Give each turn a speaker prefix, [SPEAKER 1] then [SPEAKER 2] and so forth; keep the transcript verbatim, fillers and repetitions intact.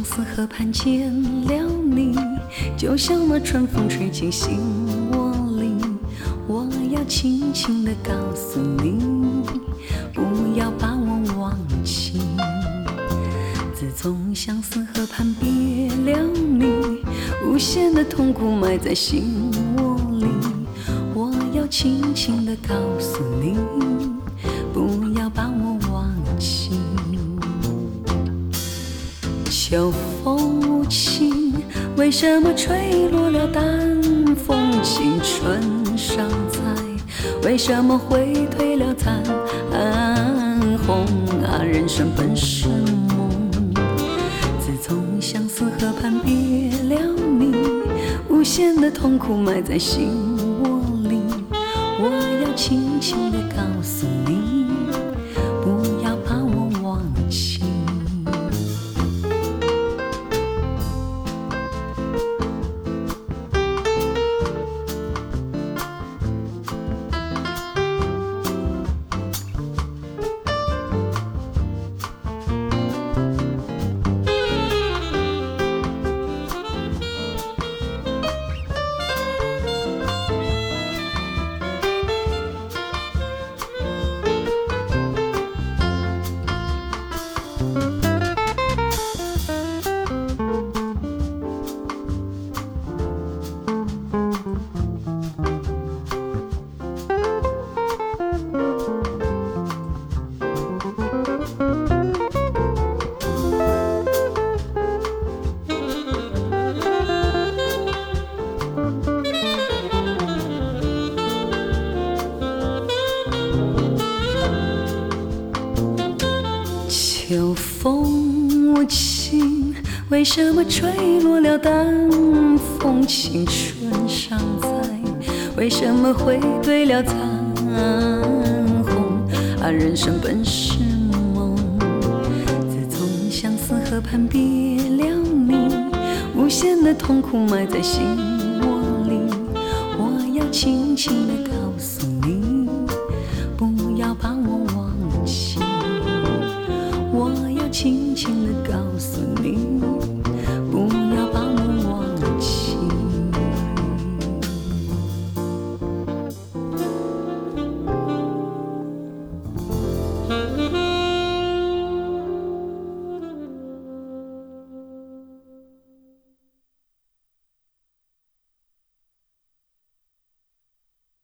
[SPEAKER 1] 思河畔见了你，就像那春风吹进心窝里。我要轻轻地告诉你，不要把我忘记。自从相思河畔别了你，无限的痛苦埋在心窝里。我要轻轻地告诉你，不要把我忘记。秋风无情，为什么吹落了淡风？青春尚在，为什么会褪了残红？啊，人生本是梦。自从相思河畔别了你，无限的痛苦埋在心窝里。我要轻轻地告诉你，不要把我忘记。秋风无情，为什么吹落了淡风？青春尚在，为什么会褪了残红？啊，人生本是梦。自从相思河畔别了你，无限的痛苦埋在心窝里。我要轻轻地告诉